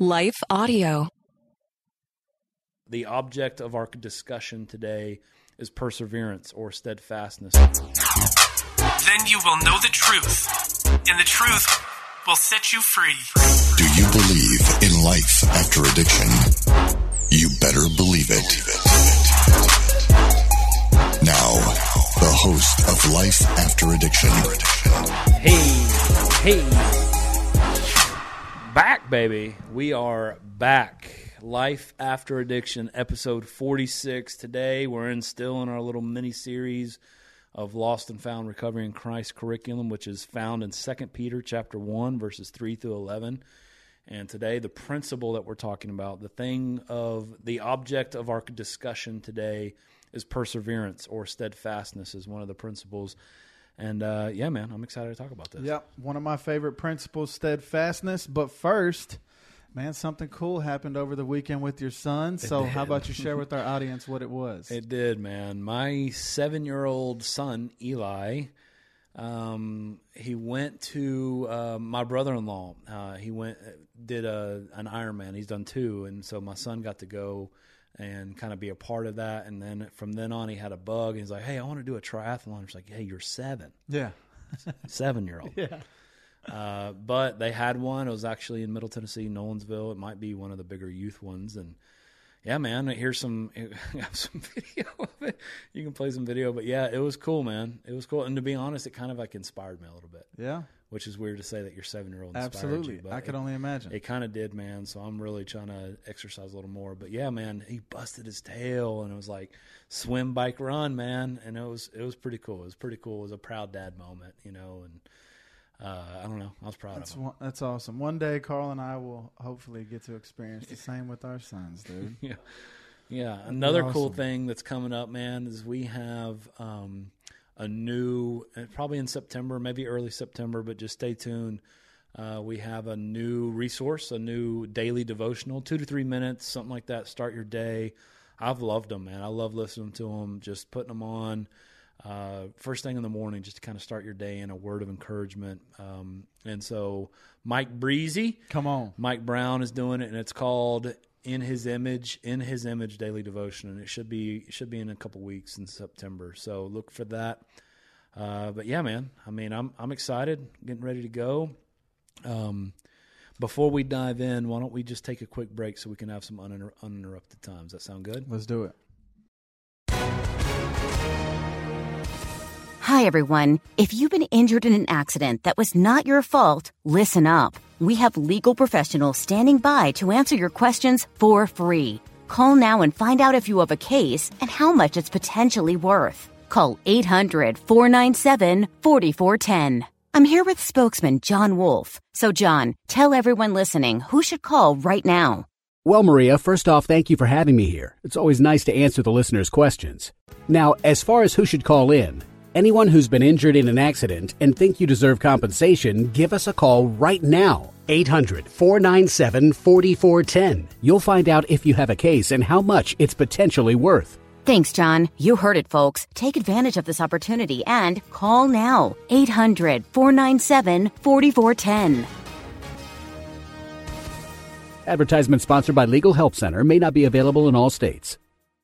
Life Audio. The object of our discussion today is perseverance or steadfastness. Then you will know the truth, and the truth will set you free. Do you believe in life after addiction? You better believe it. Now, the host of Life After Addiction. Hey. Back, baby. We are back. Life After Addiction, episode 46. Today, we're still in our little mini-series of Lost and Found Recovery in Christ curriculum, which is found in 2 Peter chapter 1, verses 3 through 11. And today, the principle that we're talking about, the object of our discussion today is perseverance or steadfastness is one of the principles. And yeah, man, I'm excited to talk about this. Yep, one of my favorite principles, steadfastness. But first, man, something cool happened over the weekend with your son. So how about you share with our audience what it was? It did, man. My 7-year-old son, Eli, he went to my brother-in-law. He did an Ironman. He's done 2, and so my son got to go and kind of be a part of that. And then from then on, he had a bug. And he's like, hey, I want to do a triathlon. He's like, hey, you're 7. Yeah. 7-year-old. Yeah. But they had one. It was actually in Middle Tennessee, Nolensville. It might be one of the bigger youth ones. And yeah, man, here's some video of it. You can play some video. But yeah, it was cool, man. It was cool. And to be honest, it kind of like inspired me a little bit. Yeah. Which is weird to say that your 7-year-old inspired Absolutely. you. But I could only imagine. It kind of did, man. So I'm really trying to exercise a little more. But yeah, man, he busted his tail, and it was like swim, bike, run, man. And it was pretty cool. It was pretty cool. It was a proud dad moment, you know. And I don't know. I was proud of him. That's awesome. One day, Carl and I will hopefully get to experience the same with our sons, dude. Yeah. Yeah. Another cool awesome. thing that's coming up, man, is we have a new, probably in September, maybe early September, but just stay tuned. We have a new resource, a new daily devotional, 2 to 3 minutes, something like that. Start your day. I've loved them, man. I love listening to them, just putting them on first thing in the morning, just to kind of start your day in a word of encouragement. And so Mike Breezy, come on, Mike Brown is doing it, and it's called In His Image Daily Devotion, and it should be in a couple weeks in September. So look for that. But yeah, man, I mean, I'm excited, getting ready to go. Before we dive in, why don't we just take a quick break so we can have some uninterrupted time? Does that sound good? Let's do it. Hi, everyone. If you've been injured in an accident that was not your fault, listen up. We have legal professionals standing by to answer your questions for free. Call now and find out if you have a case and how much it's potentially worth. Call 800-497-4410. I'm here with spokesman John Wolf. So, John, tell everyone listening who should call right now. Well, Maria, first off, thank you for having me here. It's always nice to answer the listeners' questions. Now, as far as who should call in, anyone who's been injured in an accident and think you deserve compensation, give us a call right now. 800-497-4410. You'll find out if you have a case and how much it's potentially worth. Thanks, John. You heard it, folks. Take advantage of this opportunity and call now. 800-497-4410. Advertisement sponsored by Legal Help Center. May not be available in all states.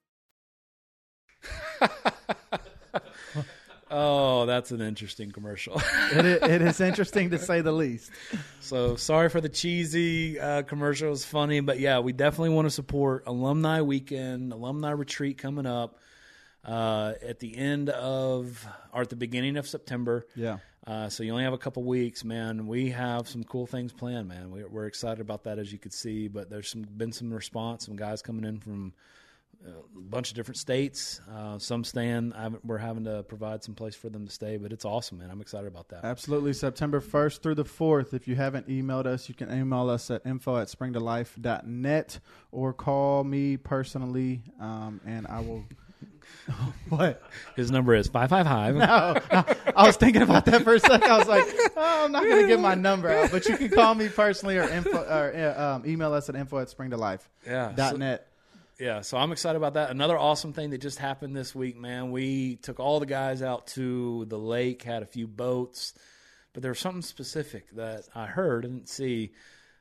Oh, that's an interesting commercial. It is interesting to say the least. So sorry for the cheesy commercial. It was funny, but yeah, we definitely want to support Alumni Weekend, Alumni Retreat coming up at the end of, or at the beginning of September. Yeah. So you only have a couple weeks, man. We have some cool things planned, man. We're excited about that, as you could see, but there's been some response, some guys coming in from a bunch of different states. Some staying. We're having to provide some place for them to stay, but it's awesome, man. I'm excited about that. Absolutely. September 1st through the 4th. If you haven't emailed us, you can email us at info@springtolife.net or call me personally, and I will... What? His number is 555. No, I was thinking about that for a second. I was like, oh, I'm not going to give my number out, but you can call me personally or email us at info@springtolife.net. Yeah, so I'm excited about that. Another awesome thing that just happened this week, man. We took all the guys out to the lake, had a few boats, but there was something specific that I heard and didn't see.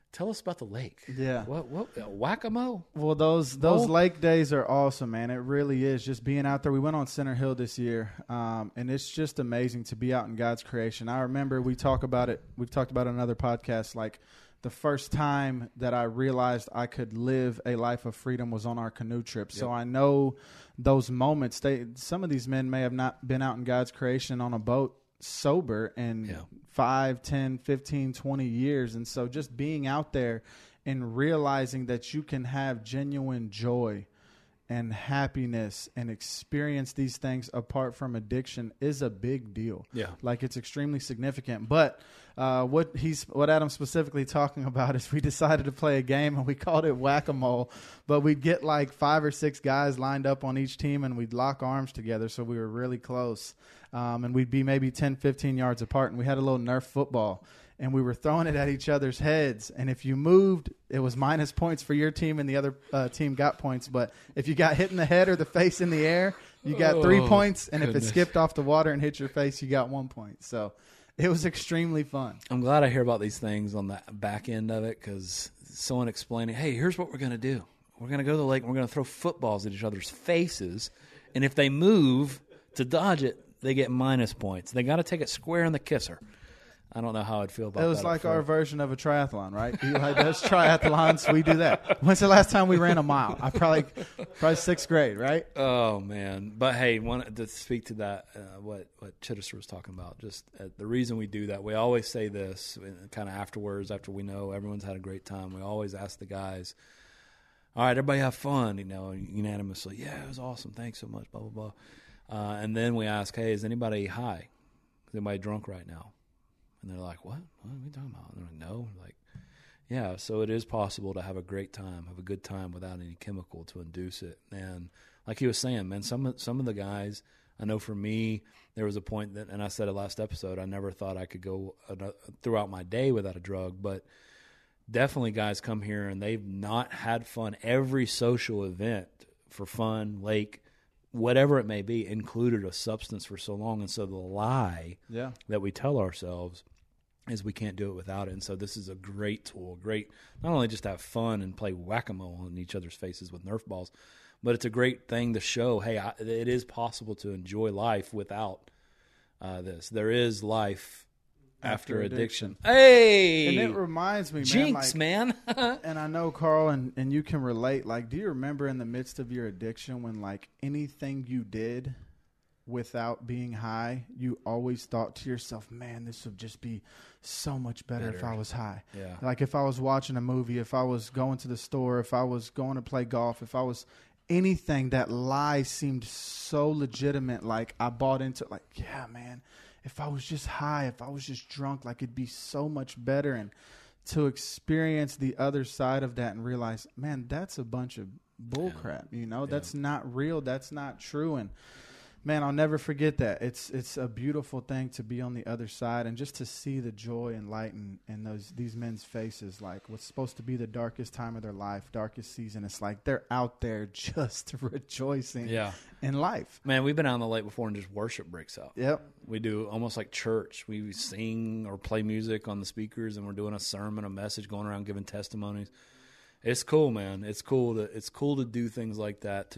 Tell us about the lake. Yeah. What Whack-A-Mo? Well, those lake days are awesome, man. It really is. Just being out there. We went on Center Hill this year, and it's just amazing to be out in God's creation. I remember we talk about it. We've talked about it on other podcasts. Like the first time that I realized I could live a life of freedom was on our canoe trip. Yep. So I know those moments. Some of these men may have not been out in God's creation on a boat sober in 5, 10, 15, 20 years. And so just being out there and realizing that you can have genuine joy and happiness and experience these things apart from addiction is a big deal. Yeah. Like it's extremely significant. But what Adam's specifically talking about is we decided to play a game and we called it Whack-A-Mole, but we'd get like 5 or 6 guys lined up on each team and we'd lock arms together. So we were really close. And we'd be maybe 10, 15 yards apart. And we had a little Nerf football. And we were throwing it at each other's heads. And if you moved, it was minus points for your team, and the other team got points. But if you got hit in the head or the face in the air, you got 3 points. And if it skipped off the water and hit your face, you got 1 point. So it was extremely fun. I'm glad I hear about these things on the back end of it, because someone explaining, hey, here's what we're going to do. We're going to go to the lake and we're going to throw footballs at each other's faces. And if they move to dodge it, they get minus points. They got to take it square in the kisser. I don't know how I'd feel about that. It was like our version of a triathlon, right? Eli does triathlons. We do that. When's the last time we ran a mile? Probably 6th grade, right? Oh, man. But, hey, to speak to that, what Chittister was talking about, just the reason we do that, we always say this kind of afterwards, after we know everyone's had a great time. We always ask the guys, all right, everybody have fun, unanimously. Yeah, it was awesome. Thanks so much, blah, blah, blah. And then we ask, hey, is anybody high? Is anybody drunk right now? And they're like, what? What are we talking about? And they're like, no. We're like, yeah, so it is possible to have a great time, have a good time without any chemical to induce it. And like he was saying, man, some of the guys, I know for me, there was a point that, and I said it last episode, I never thought I could go throughout my day without a drug, but definitely guys come here and they've not had fun. Every social event for fun, lake, whatever it may be, included a substance for so long. And so the lie that we tell ourselves is we can't do it without it. And so this is a great tool, not only just to have fun and play Whack-A-Mole in each other's faces with Nerf balls, but it's a great thing to show, hey, it is possible to enjoy life without this. There is life after addiction. Hey! And it reminds me, Jinx, man. And I know, Carl, and you can relate. Like, do you remember in the midst of your addiction when, like, anything you did without being high, you always thought to yourself, man, this would just be so much better if I was high. Yeah. Like, if I was watching a movie, if I was going to the store, if I was going to play golf, if I was anything, that lie seemed so legitimate. Like, I bought into it. Like, yeah, man, if I was just high, if I was just drunk, like it'd be so much better. And to experience the other side of that and realize, man, that's a bunch of bullcrap. That's not real. That's not true. And man, I'll never forget that. It's a beautiful thing to be on the other side and just to see the joy and light in these men's faces. Like what's supposed to be the darkest time of their life, darkest season. It's like they're out there just rejoicing in life. Man, we've been out on the lake before and just worship breaks out. Yep. We do almost like church. We sing or play music on the speakers and we're doing a sermon, a message, going around giving testimonies. It's cool, man. It's cool to do things like that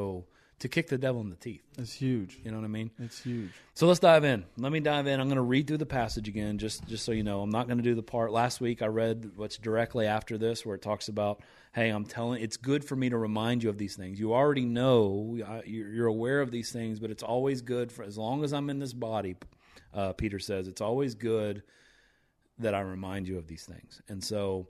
to kick the devil in the teeth. It's huge. You know what I mean? It's huge. So let's dive in. Let me dive in. I'm going to read through the passage again, just so you know. I'm not going to do the part. Last week I read what's directly after this where it talks about, hey, it's good for me to remind you of these things. You already know, you're aware of these things, but it's always good, for as long as I'm in this body, Peter says, it's always good that I remind you of these things. And so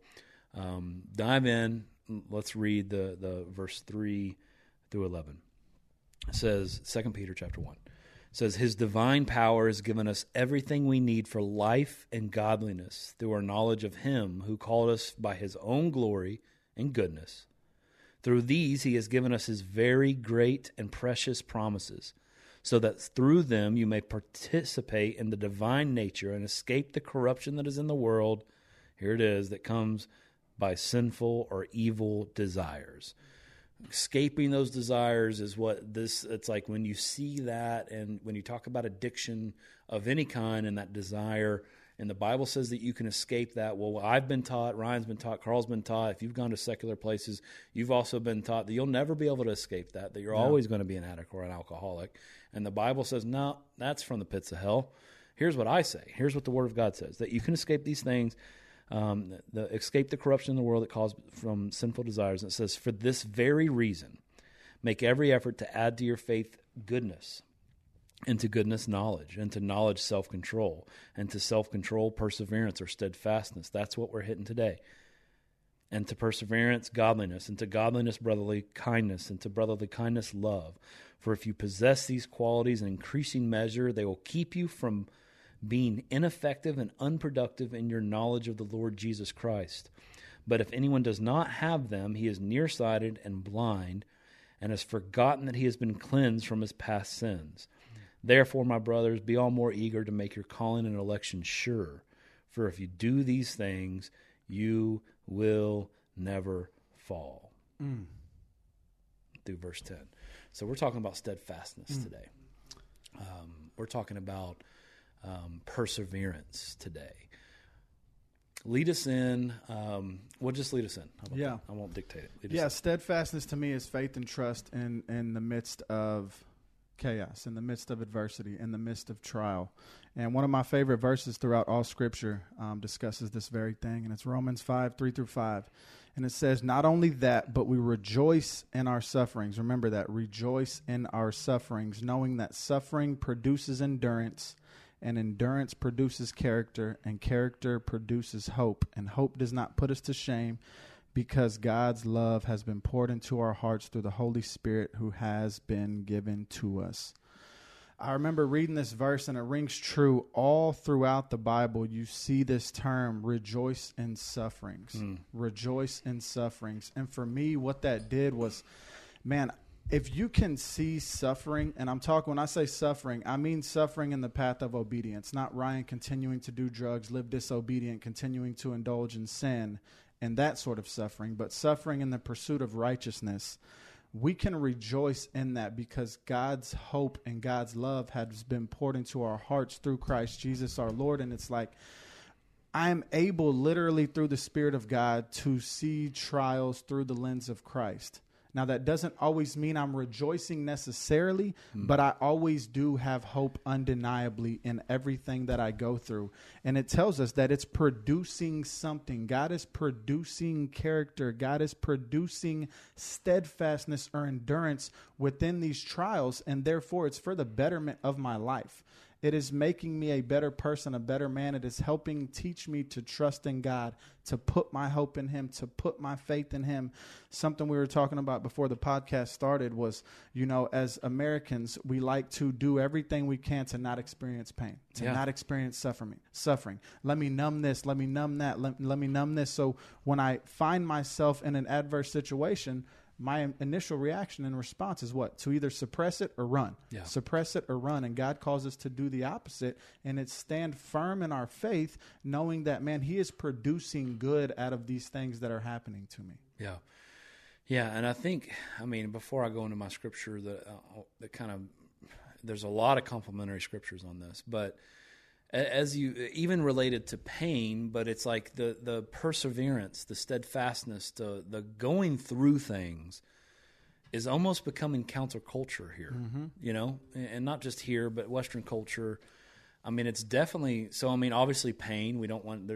dive in. Let's read the verse 3 through 11. It says, 2 Peter chapter 1, says, His divine power has given us everything we need for life and godliness through our knowledge of Him who called us by His own glory and goodness. Through these He has given us His very great and precious promises, so that through them you may participate in the divine nature and escape the corruption that is in the world, here it is, that comes by sinful or evil desires. Escaping those desires is it's like when you see that, and when you talk about addiction of any kind and that desire And the Bible says that you can escape that. Well, I've been taught, Ryan's been taught, Carl's been taught, if you've gone to secular places, you've also been taught that you'll never be able to escape that you're always going to be an addict or an alcoholic. And the Bible says, no, that's from the pits of hell. Here's what I say. Here's what the Word of God says, that you can escape these things, escape the corruption in the world that caused from sinful desires. And it says, for this very reason, make every effort to add to your faith goodness, and to goodness knowledge, and to knowledge self-control, and to self-control perseverance or steadfastness. That's what we're hitting today. And to perseverance, godliness, and to godliness, brotherly kindness, and to brotherly kindness, love. For if you possess these qualities in increasing measure, they will keep you from being ineffective and unproductive in your knowledge of the Lord Jesus Christ. But if anyone does not have them, he is nearsighted and blind, and has forgotten that he has been cleansed from his past sins. Therefore, my brothers, be all more eager to make your calling and election sure. For if you do these things, you will never fall. Through verse 10. So we're talking about steadfastness today. We're talking about perseverance today. Lead us in. Well, just lead us in. How about that? I won't dictate it. Lead us in. Steadfastness to me is faith and trust in the midst of chaos, in the midst of adversity, in the midst of trial. And one of my favorite verses throughout all Scripture discusses this very thing, and it's Romans 5:3-5. And it says, not only that, but we rejoice in our sufferings. Remember that, rejoice in our sufferings, knowing that suffering produces endurance, and endurance produces character, and character produces hope. And hope does not put us to shame, because God's love has been poured into our hearts through the Holy Spirit who has been given to us. I remember reading this verse, and it rings true all throughout the Bible. You see this term, rejoice in sufferings. Rejoice in sufferings. And for me, what that did was, man, if you can see suffering, and when I say suffering, I mean suffering in the path of obedience, not Ryan continuing to do drugs, live disobedient, continuing to indulge in sin, and that sort of suffering, but suffering in the pursuit of righteousness. We can rejoice in that because God's hope and God's love has been poured into our hearts through Christ Jesus our Lord. And it's like, I'm able literally through the Spirit of God to see trials through the lens of Christ. Now, that doesn't always mean I'm rejoicing necessarily, but I always do have hope undeniably in everything that I go through. And it tells us that it's producing something. God is producing character. God is producing steadfastness or endurance within these trials, and therefore it's for the betterment of my life. It is making me a better person, a better man. It is helping teach me to trust in God, to put my hope in Him, to put my faith in Him. Something we were talking about before the podcast started was, as Americans, we like to do everything we can to not experience pain, to not experience suffering. Let me numb this. Let me numb that. Let me numb this. So when I find myself in an adverse situation, my initial reaction and response is what? To either suppress it or run. Suppress it or run. And God calls us to do the opposite. And it's stand firm in our faith, knowing that, man, He is producing good out of these things that are happening to me. Yeah. And I think, before I go into my scripture, there's a lot of complementary scriptures on this, but as you even related to pain, but it's like the perseverance, the steadfastness, the going through things is almost becoming counterculture here, and not just here, but Western culture. It's definitely so. Obviously pain, we don't want,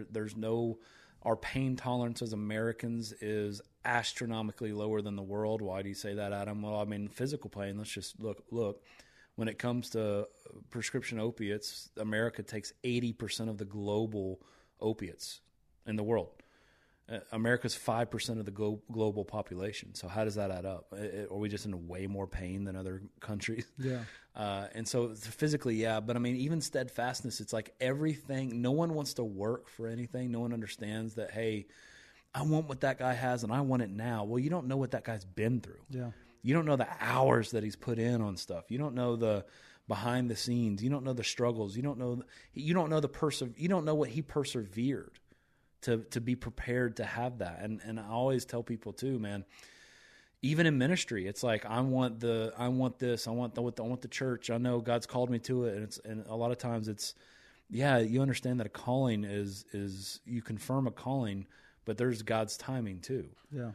our pain tolerance as Americans is astronomically lower than the world. Why do you say that, Adam? Well, physical pain, let's just look. When it comes to prescription opiates, America takes 80% of the global opiates in the world. America's 5% of the global population. So how does that add up? Are we just in way more pain than other countries? And so physically, but even steadfastness, it's like everything, no one wants to work for anything. No one understands that, hey, I want what that guy has and I want it now. Well, you don't know what that guy's been through. You don't know the hours that he's put in on stuff. You don't know the behind the scenes. You don't know the struggles. You don't know you don't know what he persevered to be prepared to have that. And I always tell people too, man, even in ministry, it's like I want this, I want the church. I know God's called me to it, and a lot of times it's yeah, you understand that a calling is you confirm a calling, but there's God's timing too. Yeah.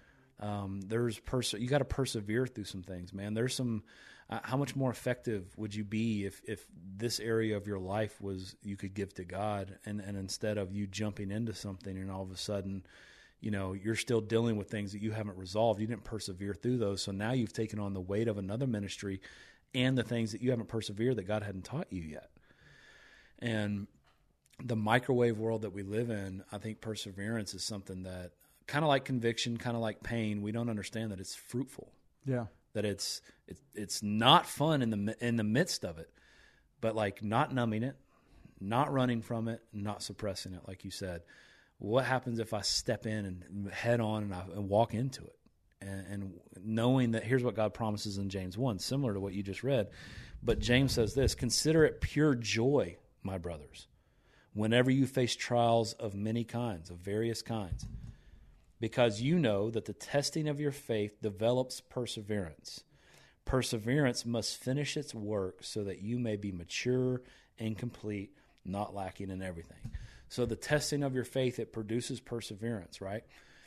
You got to persevere through some things, man. There's some. How much more effective would you be if this area of your life was you could give to God, and instead of you jumping into something and all of a sudden, you're still dealing with things that you haven't resolved. You didn't persevere through those, so now you've taken on the weight of another ministry and the things that you haven't persevered that God hadn't taught you yet. And the microwave world that we live in, I think perseverance is something that, kind of like conviction, kind of like pain, we don't understand that it's fruitful. Yeah. That it's not fun in the midst of it, but like not numbing it, not running from it, not suppressing it, like you said. What happens if I step in and head on and walk into it, and knowing that here's what God promises in James 1, similar to what you just read, but James says this: consider it pure joy, my brothers, whenever you face trials of many kinds, of various kinds, because you know that the testing of your faith develops perseverance. Perseverance must finish its work so that you may be mature and complete, not lacking in everything. So the testing of your faith, it produces perseverance, right?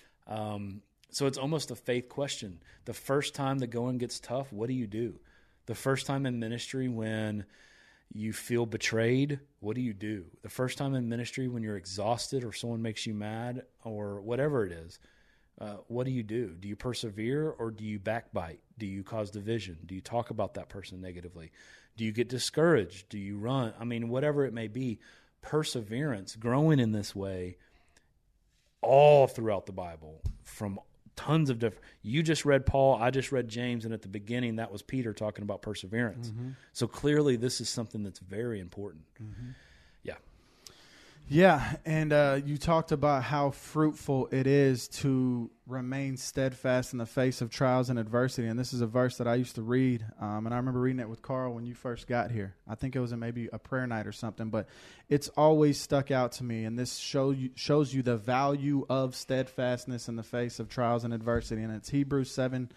So it's almost a faith question. The first time the going gets tough, what do you do? The first time in ministry when you feel betrayed, what do you do? The first time in ministry when you're exhausted or someone makes you mad or whatever it is, what do you do? Do you persevere or do you backbite? Do you cause division? Do you talk about that person negatively? Do you get discouraged? Do you run? I mean, whatever it may be, perseverance, growing in this way all throughout the Bible from tons of different. You just read Paul, I just read James, and at the beginning that was Peter talking about perseverance. Mm-hmm. So clearly this is something that's very important. Mm-hmm. Yeah. Yeah, and you talked about how fruitful it is to remain steadfast in the face of trials and adversity, and this is a verse that I used to read, and I remember reading it with Carl when you first got here. I think it was in maybe a prayer night or something, but it's always stuck out to me, and this shows you the value of steadfastness in the face of trials and adversity, and it's Hebrews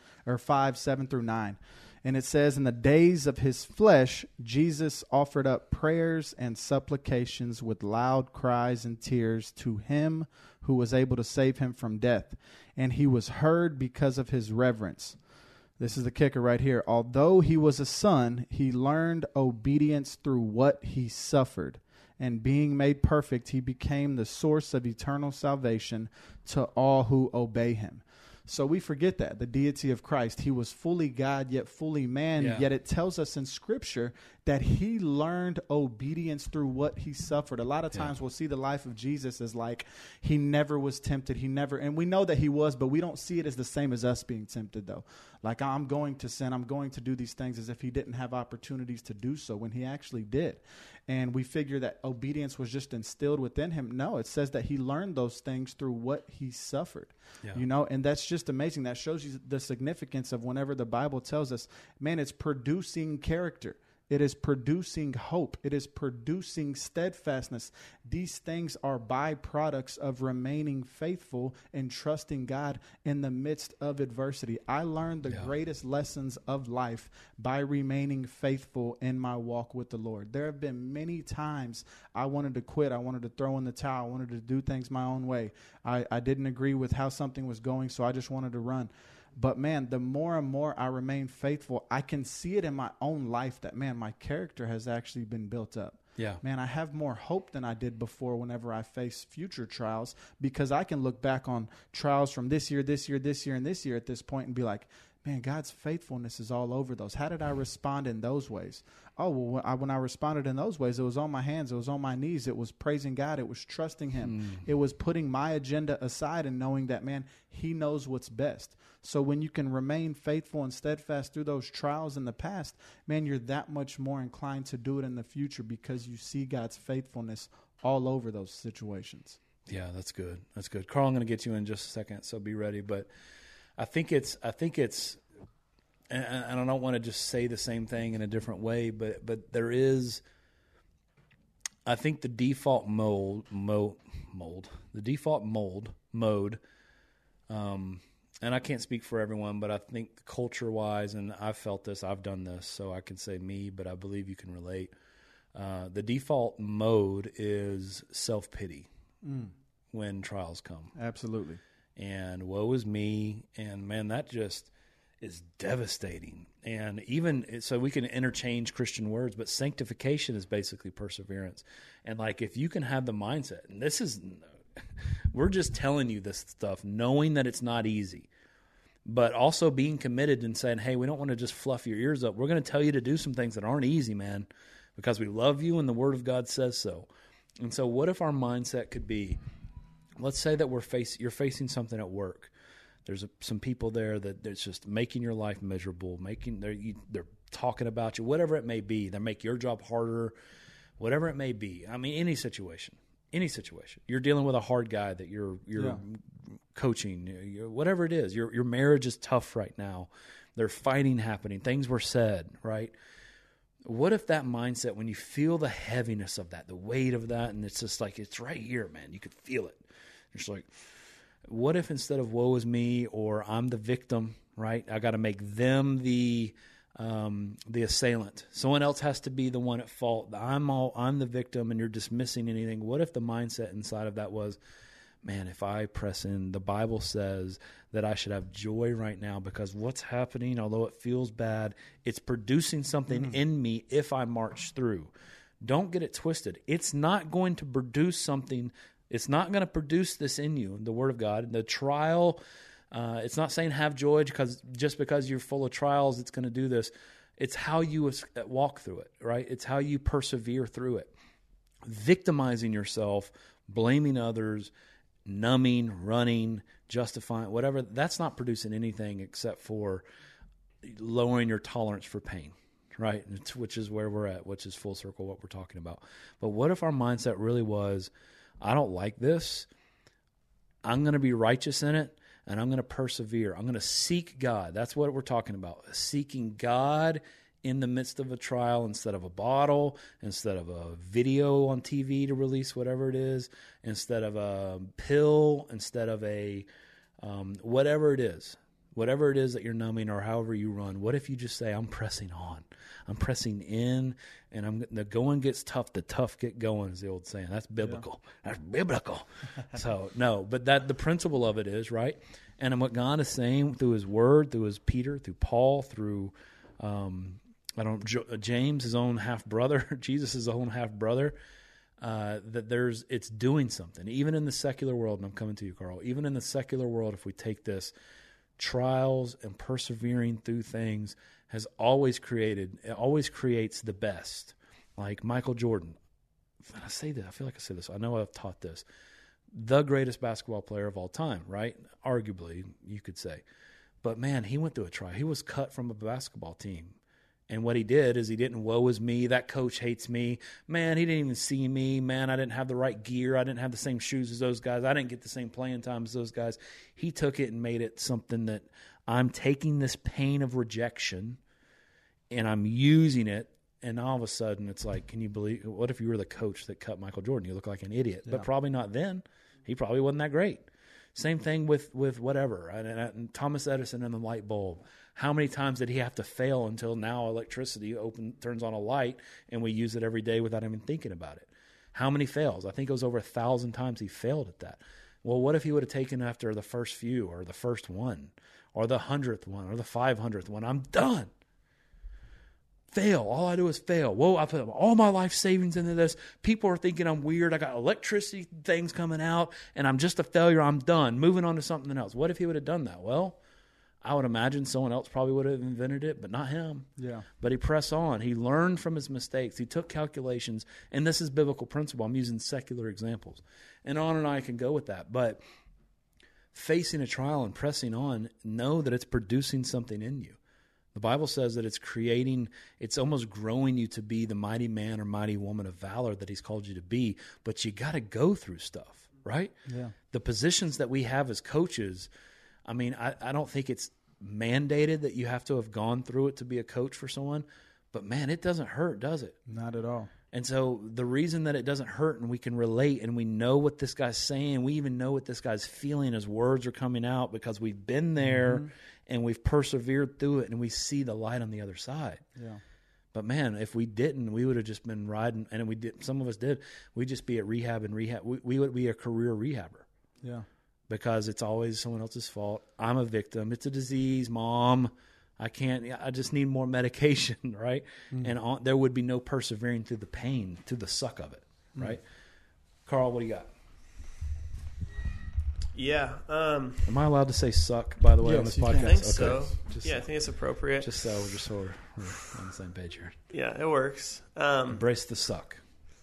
5:7-9. And it says, in the days of his flesh, Jesus offered up prayers and supplications with loud cries and tears to him who was able to save him from death. And he was heard because of his reverence. This is the kicker right here. Although he was a son, he learned obedience through what he suffered. And being made perfect, he became the source of eternal salvation to all who obey him. So we forget that, the deity of Christ. He was fully God, yet fully man. Yeah. Yet it tells us in Scripture that he learned obedience through what he suffered. A lot of times we'll see the life of Jesus as like he never was tempted. And we know that he was, but we don't see it as the same as us being tempted, though. Like, I'm going to sin, I'm going to do these things, as if he didn't have opportunities to do so when he actually did. And we figure that obedience was just instilled within him. No, it says that he learned those things through what he suffered. Yeah. And that's just amazing. That shows you the significance of whenever the Bible tells us, man, it's producing character. It is producing hope. It is producing steadfastness. These things are byproducts of remaining faithful and trusting God in the midst of adversity. I learned the greatest lessons of life by remaining faithful in my walk with the Lord. There have been many times I wanted to quit. I wanted to throw in the towel. I wanted to do things my own way. I didn't agree with how something was going, so I just wanted to run. But, man, the more and more I remain faithful, I can see it in my own life that, man, my character has actually been built up. Yeah. Man, I have more hope than I did before whenever I face future trials, because I can look back on trials from this year, and this year at this point and be like, man, God's faithfulness is all over those. How did I respond in those ways? Oh, well, when I responded in those ways, it was on my hands. It was on my knees. It was praising God. It was trusting him. It was putting my agenda aside and knowing that, man, he knows what's best. So when you can remain faithful and steadfast through those trials in the past, man, you're that much more inclined to do it in the future because you see God's faithfulness all over those situations. Yeah, that's good. That's good. Carl, I'm going to get you in just a second, so be ready. But I think it's, and I don't want to just say the same thing in a different way, but there is, I think the default mode, and I can't speak for everyone, but I think culture-wise, and I've felt this, I've done this, so I can say me, but I believe you can relate. The default mode is self-pity when trials come. Absolutely. And woe is me. And, man, that just is devastating. And even so, we can interchange Christian words, but sanctification is basically perseverance. And, like, if you can have the mindset, and this is, we're just telling you this stuff, knowing that it's not easy, but also being committed and saying, hey, we don't want to just fluff your ears up. We're going to tell you to do some things that aren't easy, man, because we love you and the Word of God says so. And so what if our mindset could be, let's say that you're facing something at work. There's some people there that it's just making your life miserable, they're talking about you, whatever it may be. They make your job harder, whatever it may be. I mean, any situation. You're dealing with a hard guy that you're coaching, whatever it is. Your marriage is tough right now. There's fighting happening. Things were said, right? What if that mindset, when you feel the heaviness of that, the weight of that, and it's just like, it's right here, man. You could feel it. It's like, what if instead of woe is me or I'm the victim, right? I got to make them the assailant. Someone else has to be the one at fault. I'm the victim, and you're dismissing anything. What if the mindset inside of that was, man, if I press in, the Bible says that I should have joy right now because what's happening, although it feels bad, it's producing something in me if I march through. Don't get it twisted. It's not going to produce something. It's not going to produce this in you, the Word of God. The trial, it's not saying have joy just because you're full of trials, it's going to do this. It's how you walk through it, right? It's how you persevere through it. Victimizing yourself, blaming others, numbing, running, justifying, whatever, that's not producing anything except for lowering your tolerance for pain, right? Which is where we're at, which is full circle what we're talking about. But what if our mindset really was, I don't like this, I'm going to be righteous in it, and I'm going to persevere. I'm going to seek God. That's what we're talking about, seeking God in the midst of a trial instead of a bottle, instead of a video on TV to release whatever it is, instead of a pill, instead of a whatever it is that you're numbing or however you run. What if you just say, I'm pressing on, I'm pressing in, and the going gets tough, the tough get going is the old saying. That's biblical. Yeah. That's biblical. So no, but the principle of it is, right? And what God is saying through His Word, through His Peter, through Paul, through James, his own half-brother, Jesus' own half-brother, that it's doing something. Even in the secular world, and I'm coming to you, Carl, even in the secular world, if we take this, trials and persevering through things it always creates the best. Like Michael Jordan. I say that, I feel like I say this, I know I've taught this. The greatest basketball player of all time, right? Arguably, you could say. But man, he went through a trial. He was cut from a basketball team. And what he did is he didn't, woe is me, that coach hates me. Man, he didn't even see me. Man, I didn't have the right gear. I didn't have the same shoes as those guys. I didn't get the same playing time as those guys. He took it and made it something that I'm taking this pain of rejection and I'm using it. And all of a sudden it's like, can you believe, what if you were the coach that cut Michael Jordan? You look like an idiot. Yeah. But probably not then. He probably wasn't that great. Same thing with whatever. And Thomas Edison and the light bulb. How many times did he have to fail until now electricity turns on a light and we use it every day without even thinking about it? How many fails? I think it was over 1,000 times he failed at that. Well, what if he would have taken after the first few or the first one or the 100th one or the 500th one? I'm done. Fail. All I do is fail. Whoa, I put all my life savings into this. People are thinking I'm weird. I got electricity things coming out and I'm just a failure. I'm done. Moving on to something else. What if he would have done that? Well, I would imagine someone else probably would have invented it, but not him. Yeah. But he pressed on. He learned from his mistakes. He took calculations, and this is biblical principle. I'm using secular examples. And on I can go with that. But facing a trial and pressing on, know that it's producing something in you. The Bible says that it's almost growing you to be the mighty man or mighty woman of valor that He's called you to be, but you got to go through stuff, right? Yeah. The positions that we have as coaches, I mean, I don't think it's mandated that you have to have gone through it to be a coach for someone, but man, it doesn't hurt, does it? Not at all. And so the reason that it doesn't hurt and we can relate and we know what this guy's saying, we even know what this guy's feeling, his words are coming out because we've been there and we've persevered through it and we see the light on the other side. Yeah. But man, if we didn't, we would have just been riding, and we did. Some of us did. We'd just be at rehab and rehab. We would be a career rehabber. Yeah. Because it's always someone else's fault. I'm a victim. It's a disease, Mom. I just need more medication, right? And there would be no persevering through the pain, through the suck of it, right? Carl, what do you got? Yeah. Am I allowed to say suck, by the way, on this podcast? I think so. Just, I think it's appropriate. Just so we're on the same page here. Yeah, it works. Embrace the suck.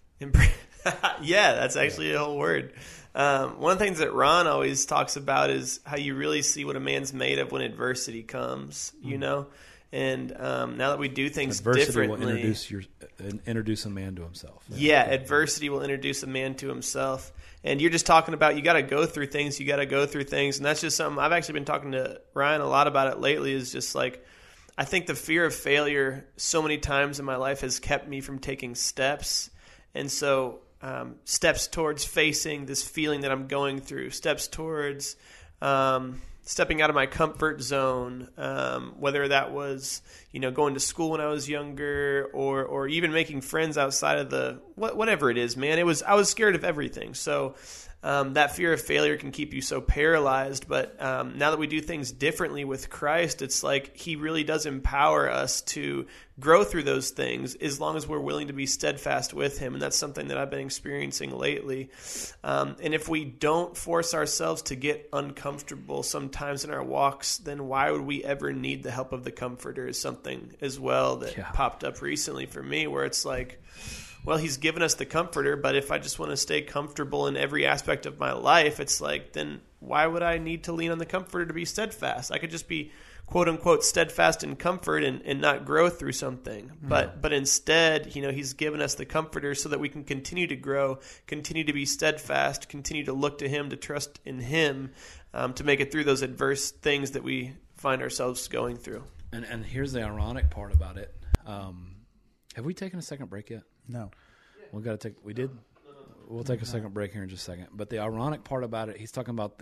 Yeah, that's actually a whole word. One of the things that Ron always talks about is how you really see what a man's made of when adversity comes, you know? And now that we do things differently... Adversity will introduce a man to himself. Yeah, adversity will introduce a man to himself. And you're just talking about you got to go through things, and that's just something I've actually been talking to Ryan a lot about it lately, is just like, I think the fear of failure so many times in my life has kept me from taking steps. And so steps towards facing this feeling that I'm going through, steps towards stepping out of my comfort zone, whether that was, going to school when I was younger, or even making friends outside of the whatever it is, man. I was scared of everything. So that fear of failure can keep you so paralyzed. But now that we do things differently with Christ, it's like He really does empower us to grow through those things as long as we're willing to be steadfast with Him. And that's something that I've been experiencing lately. And if we don't force ourselves to get uncomfortable sometimes in our walks, then why would we ever need the help of the Comforter? Is something as well that popped up recently for me, where it's like, well, He's given us the Comforter, but if I just want to stay comfortable in every aspect of my life, it's like, then why would I need to lean on the Comforter to be steadfast? I could just be quote unquote steadfast in comfort and not grow through something. But instead, He's given us the Comforter so that we can continue to grow, continue to be steadfast, continue to look to Him, to trust in Him, to make it through those adverse things that we find ourselves going through. And here's the ironic part about it. Have we taken a second break yet? No. We did? We'll take a second break here in just a second. But the ironic part about it, he's talking about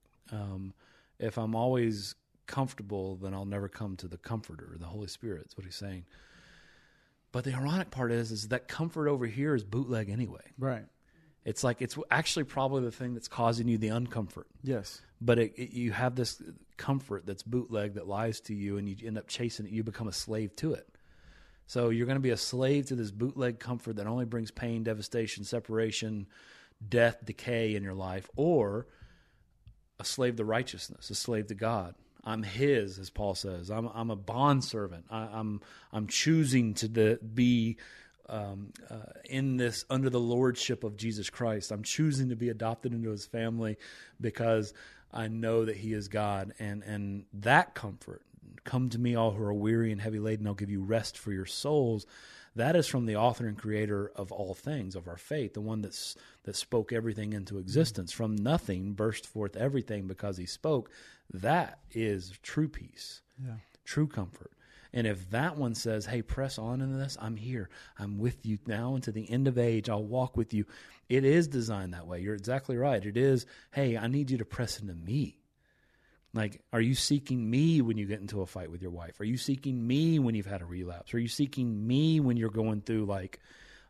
if I'm always comfortable, then I'll never come to the Comforter, the Holy Spirit. That's what he's saying. But the ironic part is that comfort over here is bootleg anyway. Right. It's like it's actually probably the thing that's causing you the uncomfort. Yes. But you have this comfort that's bootleg that lies to you, and you end up chasing it. You become a slave to it. So you're going to be a slave to this bootleg comfort that only brings pain, devastation, separation, death, decay in your life, or a slave to righteousness, a slave to God. I'm His, as Paul says. I'm a bondservant. I'm choosing to be in this under the lordship of Jesus Christ. I'm choosing to be adopted into His family because I know that He is God, and that comfort. Come to me, all who are weary and heavy laden, I'll give you rest for your souls. That is from the author and creator of all things, of our faith, the one that spoke everything into existence. From nothing burst forth everything because He spoke. That is true peace, true comfort. And if that one says, hey, press on into this, I'm here. I'm with you now unto the end of age. I'll walk with you. It is designed that way. You're exactly right. It is, hey, I need you to press into me. Like, are you seeking me when you get into a fight with your wife? Are you seeking me when you've had a relapse? Are you seeking me when you're going through, like,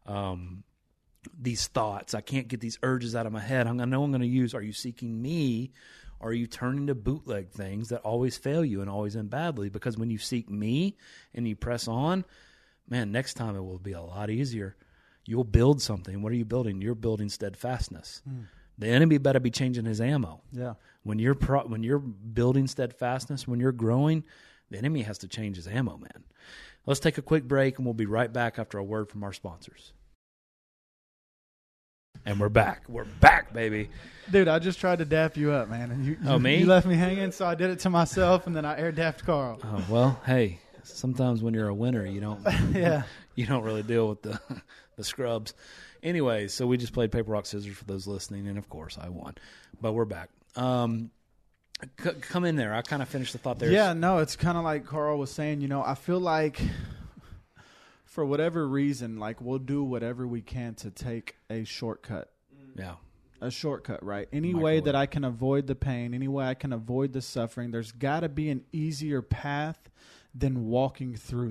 these thoughts? I can't get these urges out of my head. I know I'm going to use. Are you seeking me? Or are you turning to bootleg things that always fail you and always end badly? Because when you seek me and you press on, man, next time it will be a lot easier. You'll build something. What are you building? You're building steadfastness. The enemy better be changing his ammo. Yeah. When you're building steadfastness, when you're growing, the enemy has to change his ammo, man. Let's take a quick break, and we'll be right back after a word from our sponsors. And we're back. We're back, baby. Dude, I just tried to dap you up, man. And me? You left me hanging, so I did it to myself, and then I air dapped Carl. Oh, well, hey, sometimes when you're a winner, you don't you don't really deal with the scrubs. Anyway, so we just played paper, rock, scissors for those listening, and of course I won. But we're back. Come in there. I kind of finished the thought there. Yeah, no, it's kind of like Carl was saying, I feel like for whatever reason, like we'll do whatever we can to take a shortcut. Yeah. A shortcut, right? Any way that I can avoid the pain, any way I can avoid the suffering, there's got to be an easier path than walking through that.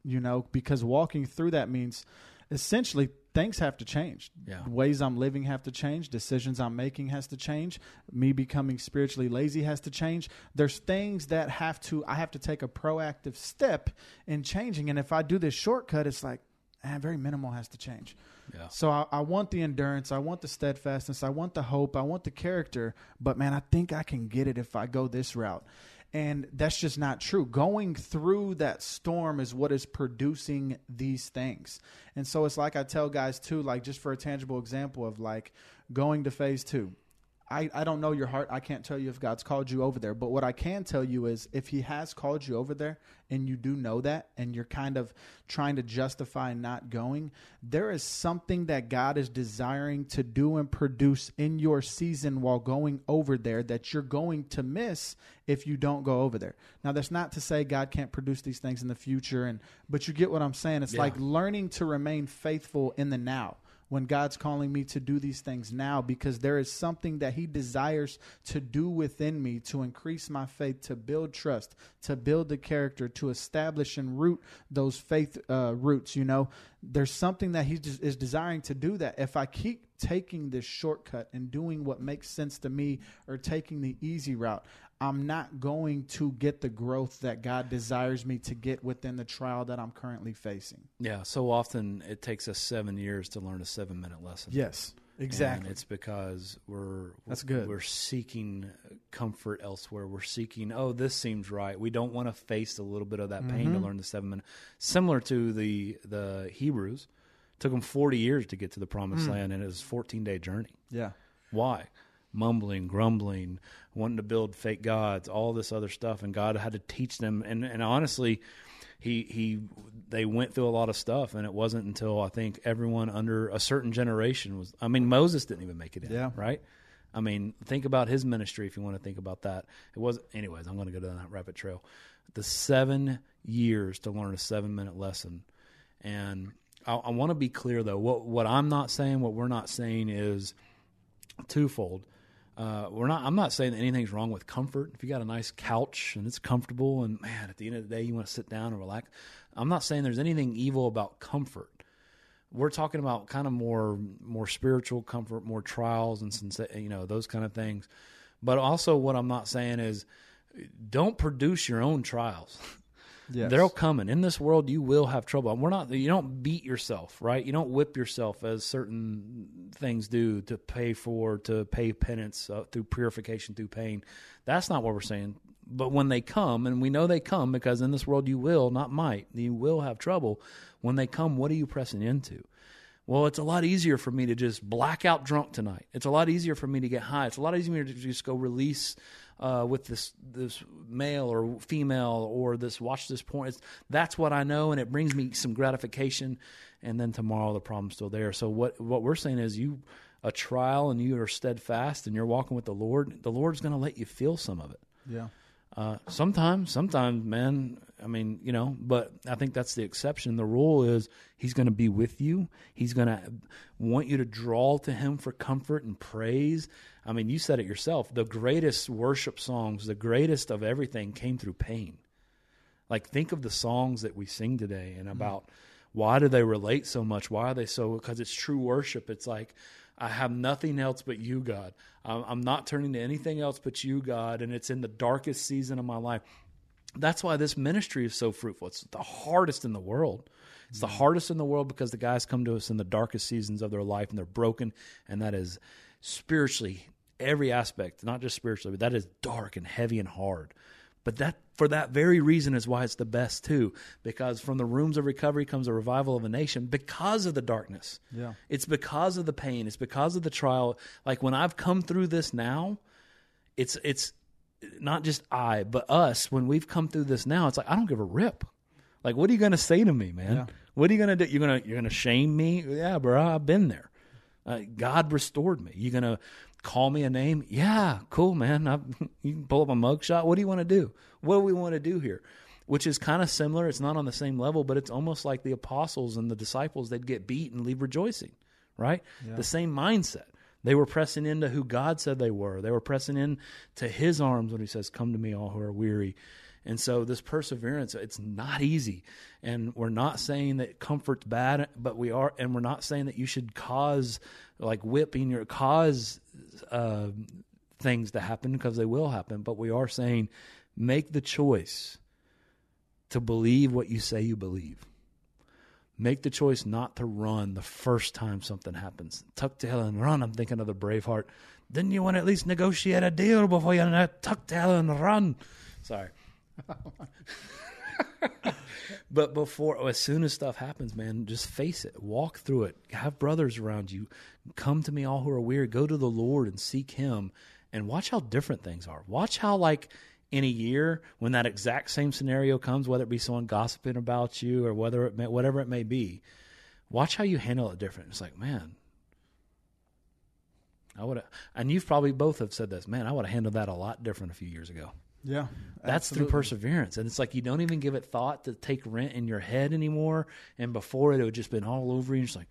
because walking through that means essentially things have to change. Yeah. The ways I'm living have to change. Decisions I'm making has to change. Me becoming spiritually lazy has to change. There's things that I have to take a proactive step in changing. And if I do this shortcut, it's like, very minimal has to change. Yeah. So I want the endurance. I want the steadfastness. I want the hope. I want the character. But, man, I think I can get it if I go this route. And that's just not true. Going through that storm is what is producing these things. And so it's like I tell guys, too, like just for a tangible example of like going to phase 2. I don't know your heart. I can't tell you if God's called you over there. But what I can tell you is if he has called you over there and you do know that and you're kind of trying to justify not going, there is something that God is desiring to do and produce in your season while going over there that you're going to miss if you don't go over there. Now, that's not to say God can't produce these things in the future, but you get what I'm saying. It's like learning to remain faithful in the now. When God's calling me to do these things now, because there is something that he desires to do within me to increase my faith, to build trust, to build the character, to establish and root those faith roots. There's something that he is desiring to do that. If I keep taking this shortcut and doing what makes sense to me or taking the easy route, I'm not going to get the growth that God desires me to get within the trial that I'm currently facing. Yeah, so often it takes us 7 years to learn a 7-minute lesson. Yes, exactly. And it's because That's good. We're seeking comfort elsewhere. We're seeking, this seems right. We don't want to face a little bit of that pain to learn the 7-minute. Similar to the Hebrews, it took them 40 years to get to the Promised Land, and it was a 14-day journey. Yeah. Why? Mumbling, grumbling, wanting to build fake gods, all this other stuff, and God had to teach them. And honestly, they went through a lot of stuff, and it wasn't until I think everyone under a certain generation was. I mean, Moses didn't even make it in, right? I mean, think about his ministry if you want to think about that. It was, anyways. I'm going to go down that rabbit trail. The 7 years to learn a 7-minute lesson, and I want to be clear though. What I'm not saying, what we're not saying is twofold. I'm not saying that anything's wrong with comfort. If you got a nice couch and it's comfortable and, man, at the end of the day you want to sit down and relax, I'm not saying there's anything evil about comfort. We're talking about kind of more spiritual comfort, more trials and those kind of things. But also what I'm not saying is don't produce your own trials. Yes. They're coming. In this world, you will have trouble. You don't beat yourself, right? You don't whip yourself as certain things do to pay penance through purification, through pain. That's not what we're saying. But when they come, and we know they come because in this world you will, not might, you will have trouble. When they come, what are you pressing into? Well, it's a lot easier for me to just black out drunk tonight. It's a lot easier for me to get high. It's a lot easier to just go release with this male or female or watch this porn. That's what I know, and it brings me some gratification. And then tomorrow the problem's still there. So what we're saying is a trial and you are steadfast and you're walking with the Lord's going to let you feel some of it. Yeah. Sometimes, man, I mean, but I think that's the exception. The rule is he's going to be with you. He's going to want you to draw to him for comfort and praise. I mean, you said it yourself. The greatest worship songs, the greatest of everything came through pain. Like, think of the songs that we sing today and about why do they relate so much? Why are they so? Because it's true worship. It's like, I have nothing else but you, God. I'm not turning to anything else but you, God, and it's in the darkest season of my life. That's why this ministry is so fruitful. It's the hardest in the world. It's the hardest in the world because the guys come to us in the darkest seasons of their life, and they're broken, and that is spiritually, every aspect, not just spiritually, but that is dark and heavy and hard. But that, for that very reason, is why it's the best too, because from the rooms of recovery comes a revival of a nation because of the darkness. Yeah. It's because of the pain. It's because of the trial. Like when I've come through this now, it's not just but us. When we've come through this now, it's like I don't give a rip. Like, what are you going to say to me, man? Yeah. What are you going to do? You're going to shame me? Yeah, bro, I've been there. God restored me. You're going to call me a name? Yeah, cool, man. You can pull up a mugshot. What do you want to do? What do we want to do here? Which is kind of similar. It's not on the same level, but it's almost like the apostles and the disciples. They'd get beat and leave rejoicing, right? Yeah. The same mindset. They were pressing into who God said they were. They were pressing in to his arms when he says, come to me all who are weary And so this perseverance, it's not easy. And we're not saying that comfort's bad, but we're not saying that you should cause things to happen, because they will happen. But we are saying, make the choice to believe what you say you believe. Make the choice not to run the first time something happens. Tuck tail and run. I'm thinking of the Braveheart. Didn't you want to at least negotiate a deal before you tuck tail and run? Sorry. But as soon as stuff happens, man, just face it. Walk through it. Have brothers around you. Come to me, all who are weary. Go to the Lord and seek Him. And watch how different things are. Watch how, in a year, when that exact same scenario comes, whether it be someone gossiping about you or whatever it may be, watch how you handle it different. It's like, man, I would have, and you've probably both have said this, man, I would have handled that a lot different a few years ago. Yeah. That's absolutely. through perseverance. And it's like you don't even give it thought to take rent in your head anymore. And before it would just been all over you. Just like,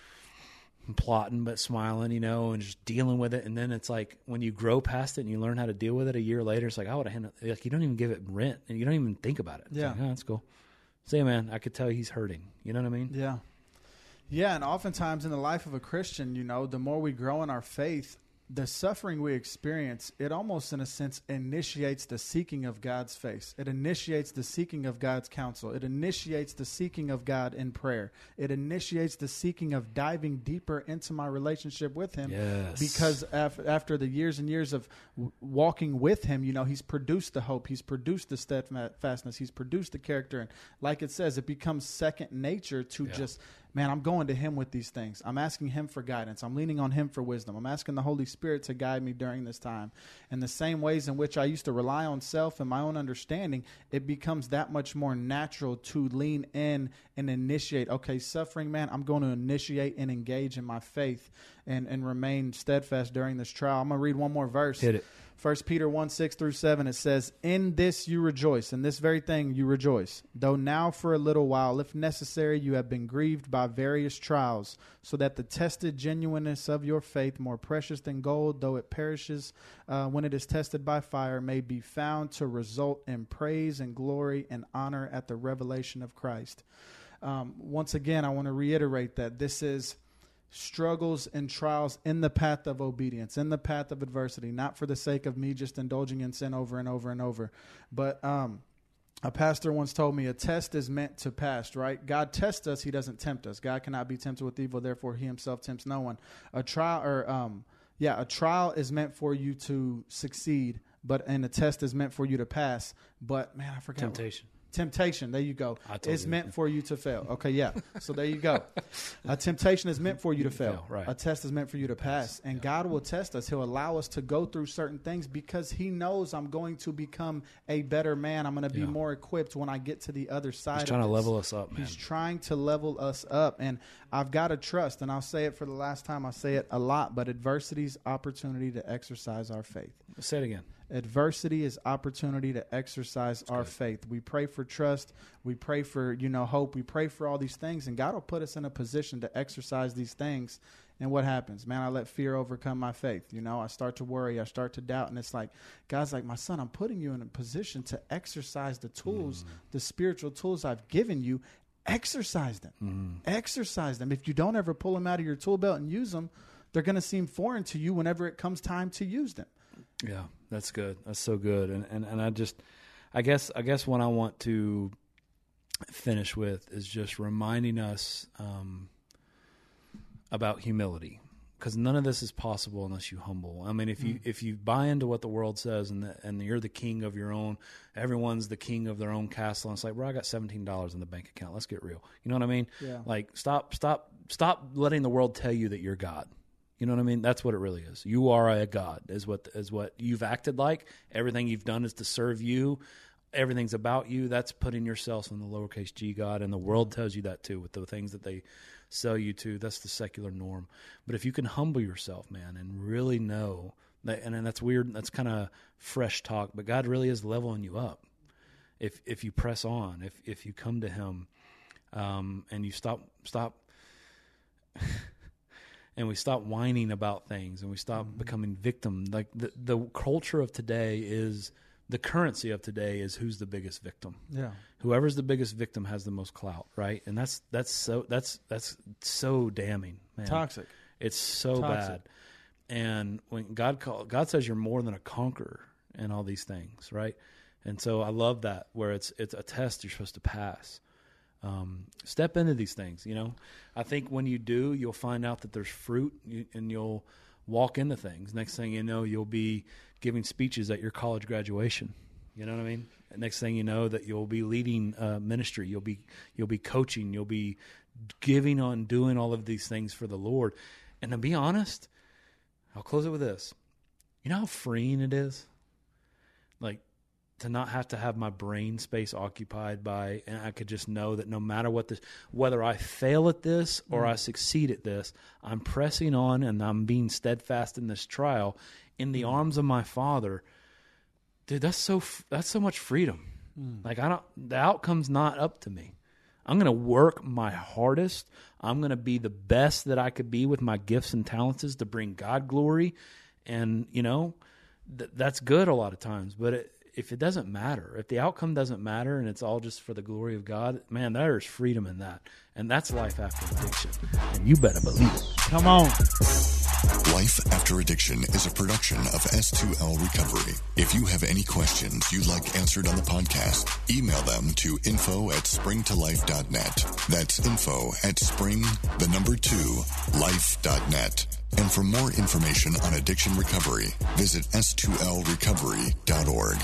plotting but smiling, and just dealing with it. And then it's like when you grow past it and you learn how to deal with it a year later, it's like I would have handled, like, you don't even give it rent and you don't even think about it. It's yeah, like, that's cool. Say, man, I could tell he's hurting. You know what I mean? Yeah, and oftentimes in the life of a Christian, the more we grow in our faith, the suffering we experience, it almost in a sense initiates the seeking of God's face. It initiates the seeking of God's counsel. It initiates the seeking of God in prayer. It initiates the seeking of diving deeper into my relationship with Him. Yes. Because after the years and years of walking with Him, He's produced the hope. He's produced the steadfastness. He's produced the character. And like it says, it becomes second nature to just, man, I'm going to Him with these things. I'm asking Him for guidance. I'm leaning on Him for wisdom. I'm asking the Holy Spirit to guide me during this time. And the same ways in which I used to rely on self and my own understanding, it becomes that much more natural to lean in and initiate. Okay, suffering, man, I'm going to initiate and engage in my faith and remain steadfast during this trial. I'm going to read one more verse. Hit it. 1 Peter 1:6-7, it says, in this you rejoice, in this very thing you rejoice, though now for a little while, if necessary, you have been grieved by various trials, so that the tested genuineness of your faith, more precious than gold, though it perishes when it is tested by fire, may be found to result in praise and glory and honor at the revelation of Christ. Once again, I want to reiterate that this is struggles and trials in the path of obedience, in the path of adversity, not for the sake of me just indulging in sin over and over and over. But a pastor once told me a test is meant to pass, right? God tests us. He doesn't tempt us. God cannot be tempted with evil. Therefore, He Himself tempts no one. A trial is meant for you to succeed, and a test is meant for you to pass. But man, I forgot. Temptation, there you go. It's meant for you to fail. Okay, yeah. So there you go. A temptation is meant for you to fail. Right. A test is meant for you to pass. And God will test us. He'll allow us to go through certain things because He knows I'm going to become a better man. I'm going to be more equipped when I get to the other side. He's trying to level us up, man. He's trying to level us up. And I've got to trust, and I'll say it for the last time. I say it a lot, but adversity's opportunity to exercise our faith. Say it again. Adversity is opportunity to exercise our faith. We pray for trust. We pray for, hope. We pray for all these things, and God will put us in a position to exercise these things. And what happens? Man, I let fear overcome my faith. I start to worry. I start to doubt. And it's like, God's like, my son, I'm putting you in a position to exercise the tools, the spiritual tools I've given you. Exercise them. Exercise them. If you don't ever pull them out of your tool belt and use them, they're going to seem foreign to you whenever it comes time to use them. Yeah, that's good. That's so good. And I guess what I want to finish with is just reminding us about humility, because none of this is possible unless you humble. I mean, if you buy into what the world says and you're the king of your own, everyone's the king of their own castle. And it's like, bro, I got $17 in the bank account. Let's get real. You know what I mean? Yeah. Like, stop letting the world tell you that you're God. You know what I mean? That's what it really is. You are a God, is what you've acted like. Everything you've done is to serve you. Everything's about you. That's putting yourself in the lowercase g God, and the world tells you that too with the things that they sell you to. That's the secular norm. But if you can humble yourself, man, and really know that, and that's weird, that's kind of fresh talk, but God really is leveling you up. If you press on, if you come to Him, and you stop. And we stop whining about things, and we stop becoming victim. Like the culture of today is the currency of today is who's the biggest victim. Yeah. Whoever's the biggest victim has the most clout, right? And that's so damning, man. Toxic. It's so bad. And when God says you're more than a conqueror in all these things, right? And so I love that, where it's a test you're supposed to pass. Step into these things, you know. I think when you do, you'll find out that there's fruit, and you'll walk into things. Next thing you know, you'll be giving speeches at your college graduation. You know what I mean? And next thing you know, that you'll be leading ministry. You'll be coaching. You'll be giving on doing all of these things for the Lord. And to be honest, I'll close it with this. You know how freeing it is? Like, to not have to have my brain space occupied by, and I could just know that no matter what this, whether I fail at this or I succeed at this, I'm pressing on and I'm being steadfast in this trial in the arms of my Father. Dude, that's so much freedom. Like, the outcome's not up to me. I'm going to work my hardest. I'm going to be the best that I could be with my gifts and talents to bring God glory. And, you know, that's good a lot of times. But if it doesn't matter, if the outcome doesn't matter and it's all just for the glory of God, man, there's freedom in that. And that's life after addiction. And you better believe it. Come on. Life After Addiction is a production of S2L Recovery. If you have any questions you'd like answered on the podcast, email them to info@springtolife.net. That's info@spring2life.net. And for more information on addiction recovery, visit s2lrecovery.org.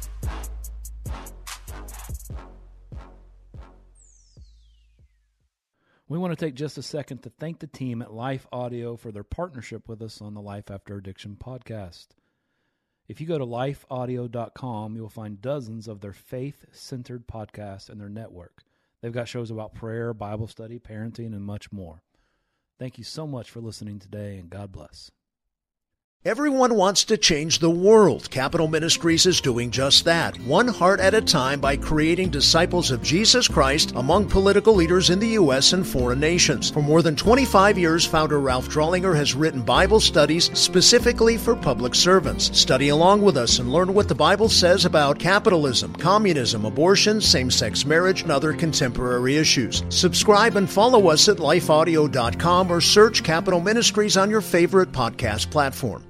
We want to take just a second to thank the team at Life Audio for their partnership with us on the Life After Addiction podcast. If you go to lifeaudio.com, you'll find dozens of their faith-centered podcasts in their network. They've got shows about prayer, Bible study, parenting, and much more. Thank you so much for listening today, and God bless. Everyone wants to change the world. Capital Ministries is doing just that, one heart at a time, by creating disciples of Jesus Christ among political leaders in the U.S. and foreign nations. For more than 25 years, founder Ralph Drollinger has written Bible studies specifically for public servants. Study along with us and learn what the Bible says about capitalism, communism, abortion, same-sex marriage, and other contemporary issues. Subscribe and follow us at lifeaudio.com or search Capital Ministries on your favorite podcast platform.